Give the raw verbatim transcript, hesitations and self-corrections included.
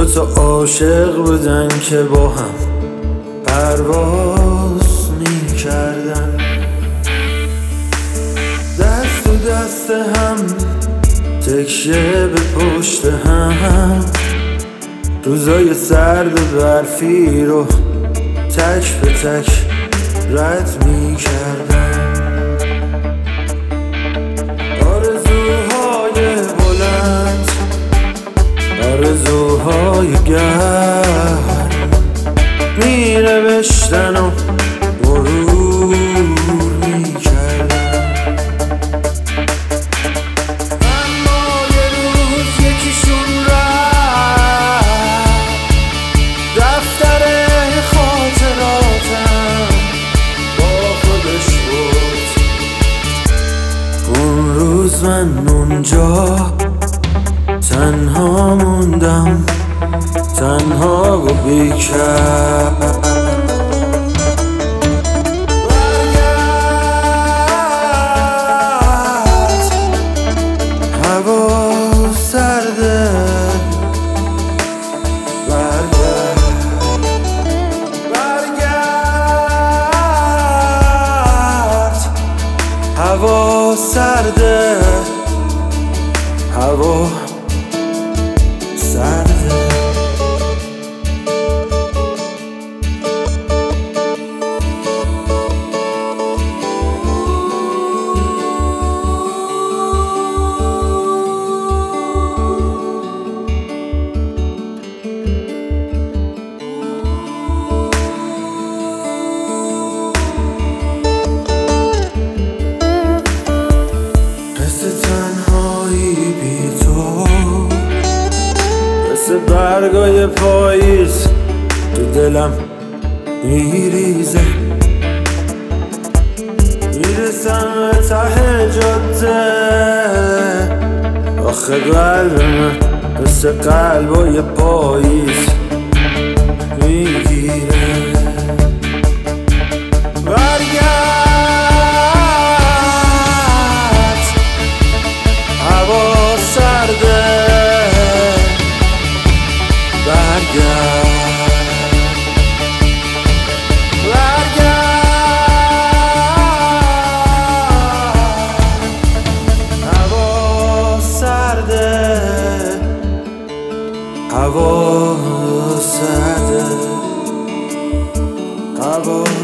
تا عاشق بودن که با هم پرواز می کردن، دست و دست هم تکیه به پشت هم، روزای سرد و برفی رو تک به تک رد می کردن. آرزوهای بلند، آرزوهای گرم می نوشتن و مرور می کردن، اما یه روز یکیشون رفت دفتر خاطراتم با خودش بود. اون روز من اونجا تنها موندم، تنها و بیکر. برگرد، هوا سرده، برگرد برگرد، هوا سرده، هوا سرده. مثل برگای پاییز تو دلم میریزه، میرسم به ته جاده، آخه قلب من مثل قلبای پاییز میگیره. برگرد، هوا سرده، برگرد برگرد، هوا سرده، هوا سرده، هوا